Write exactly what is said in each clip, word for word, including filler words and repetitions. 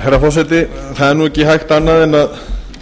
herra forseti, það er nú ekki hægt annað en að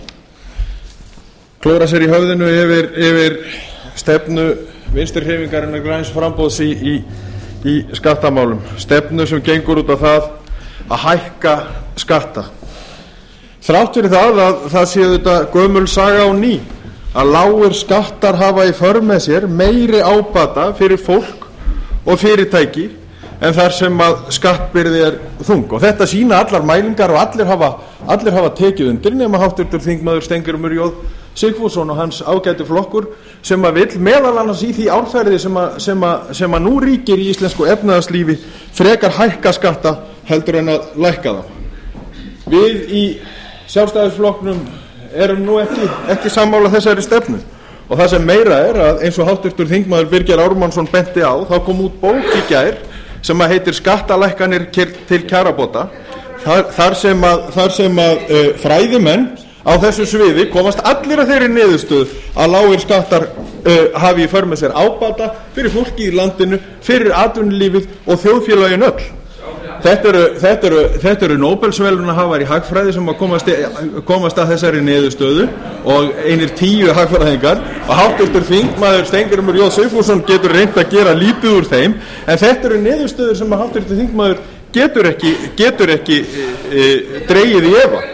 klóra sér í höfðinu yfir, yfir stefnu Vinstri-hreyfingarinnar græns framboðs í, í, í skattamálum, stefnu sem gengur út á það að hækka skatta. Þrátt fyrir það að það sé þetta gömul saga á ný, að lágir skattar hafa í för með sér meiri ábata fyrir fólk og fyrirtæki en þar sem að skattbyrði er þung, og þetta sýna allar mælingar og allir hafa, allir hafa tekið undir nema háttvirtur þingmaður Steingrímur J Sigfússon og hans ágætu flokkur sem að vill meðal annars í því árferði sem að, sem að, sem að nú ríkir í íslensku efnahagslífi frekar hækka skatta heldur en að lækka þá. Við í Sjálfstæðisflokknum erum nú ekki, ekki sammála þessari stefnu, og það sem meira er að eins og háttvirtur þingmaður Birgir Ármannsson benti á, þá kom út bók í gær sem að heitir Skattalækkanir til kjarabóta, þar, þar sem að, þar sem að uh, fræðimenn á þessu sviði komast allir að þeirri niðurstöðu að lágir skattar uh, hafi í för með sér ábata fyrir fólki í landinu, fyrir atvinnulífið og þjóðfélagin öll. Þetta eru, þetta eru, þetta eru Nóbelsverðlaunahafar í hagfræði sem að komast, komast að þessari niðurstöðu og einir tíu hagfræðingar, og háttvirtur þingmaður Steingrímur J Sigfússon getur reynt að gera lítið úr þeim, en þetta eru niðurstöður sem að háttvirtur þingmaður getur ekki, getur ekki e, e, dregið í efa.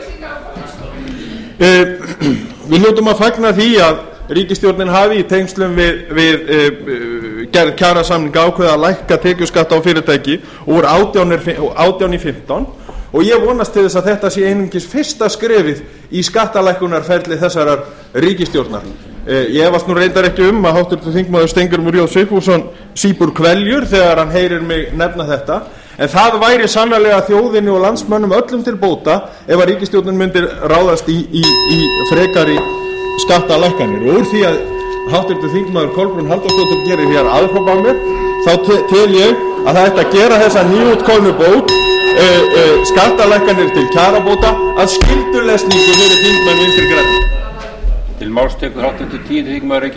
E, við hljótum að fagna því að ríkisstjórnin hafi í tengslum við, við e, gerð kjarasamninga ákveða að lækka tekjuskatta á fyrirtæki úr átján í fimmtán, og ég vonast til þess að þetta sé einungis fyrsta skrefið í skattalækkunarferli þessarar ríkisstjórnar. E, ég efast nú reyndar ekki um að háttvirtur þingmaður Steingrímur J Sigfússon sýpur kveljur þegar hann heyrir mig nefna þetta, en það væri sannarlega þjóðinni og landsmönnum öllum til bóta ef að ríkisstjórnin myndir ráðast í, í, í frekari skattalækkanir. Og úr því að háttvirtur þingmaður Kolbrún Halldórsdóttir gerir hér aðhróp á mér, þá tel ég að það ætti að gera þessa nýútkomnu bók uh, uh, skattalækkanir til kjarabóta að skyldulesningu fyrir þingmenn Vinstri grænna. Til máls tekur háttvirtur tíundi þingmaður